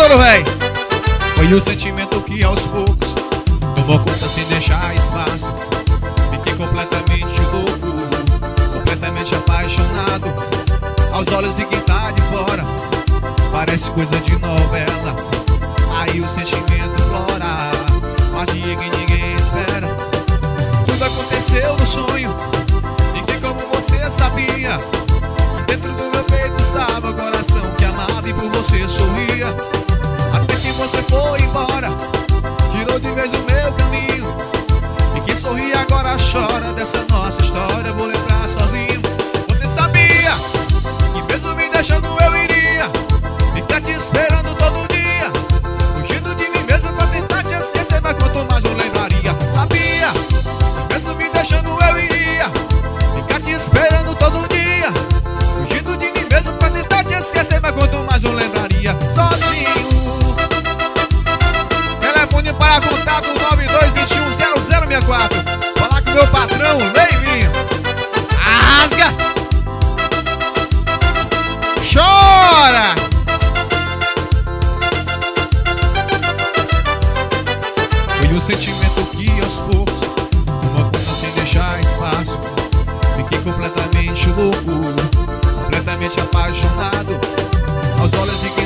todo, véi. Foi o sentimento que aos poucos tomou conta sem deixar espaço. Fiquei completamente louco, completamente apaixonado. Aos olhos de quem tá de fora, parece coisa de novela. Aí o sentimento flora, magia que ninguém espera. Tudo aconteceu no sonho, ninguém como você sabia. Dentro do meu peito estava o coração que amava e por você sorria. Até que você foi embora, tirou de vez o meu caminho. E quem sorri agora chora dessa nossa história. Vou lembrar sozinho. Você sabia que mesmo me deixando eu iria ficar te esperando todo dia, fugindo de mim mesmo pra tentar te esquecer, mas quanto mais eu lembraria. Sabia que mesmo me deixando eu iria ficar te esperando todo dia, fugindo de mim mesmo pra tentar te esquecer, mas quanto mais eu lembraria. Sozinho. Telefone para contato 92210064. Falar com meu patrão, Leivinho. Rasga! Chora! Foi o sentimento que aos poucos tomou conta sem deixar espaço. Fiquei completamente louco, completamente apaixonado. Aos olhos de quem